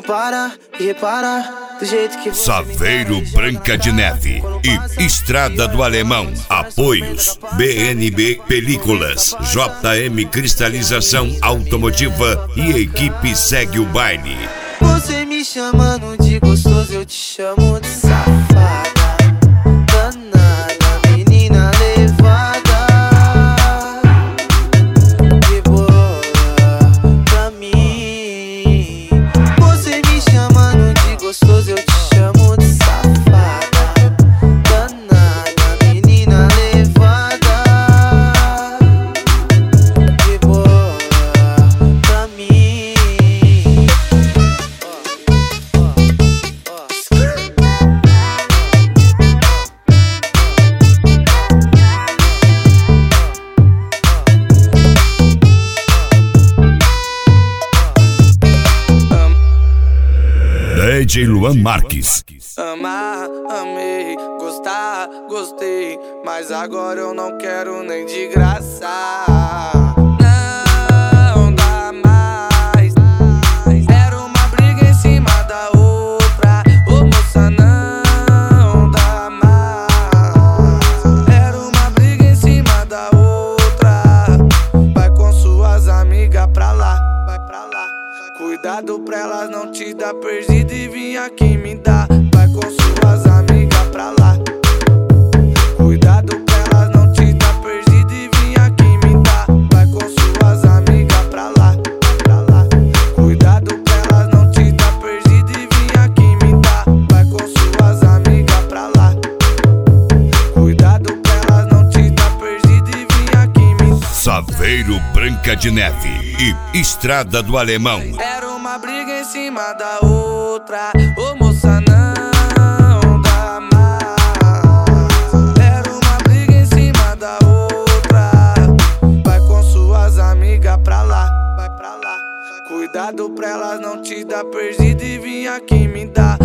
para e repara do jeito que você Saveiro Branca de Neve e Estrada do Alemão. Apoios BNB Películas, JM Cristalização Automotiva e equipe Segue o Baile. Você me chamando de gostoso, eu te chamo de safada. Danada, menina levada, de boa pra mim. Você me chamando de gostoso, eu te chamo de safada. Danada, menina levada, de boa pra mim. DJ Luan Marques. Amar, amei, gostar, gostei, mas agora eu não quero nem de graça. Não dá mais. Era uma briga em cima da outra. Ô moça, não dá mais. Era uma briga em cima da outra. Vai com suas amigas pra lá, vai pra lá. Cuidado pra elas não te dar perdido e vir aqui me dar. Vai com suas amigas pra lá. Cuidado pra elas não te dar perdido e vir aqui me dar. Vai com suas amigas pra lá, pra lá. Cuidado pra elas não te dar perdido e vir aqui me dar. Vai com suas amigas pra lá. Cuidado pra elas não te dar perdido e vir aqui me dar. Saveiro Branca de Neve e Estrada do Alemão. Era uma briga em cima da outra. Ô moça, não dá mais. Era uma briga em cima da outra. Vai com suas amigas pra lá, vai pra lá. Cuidado pra elas não te dar perdido e vir aqui me dar.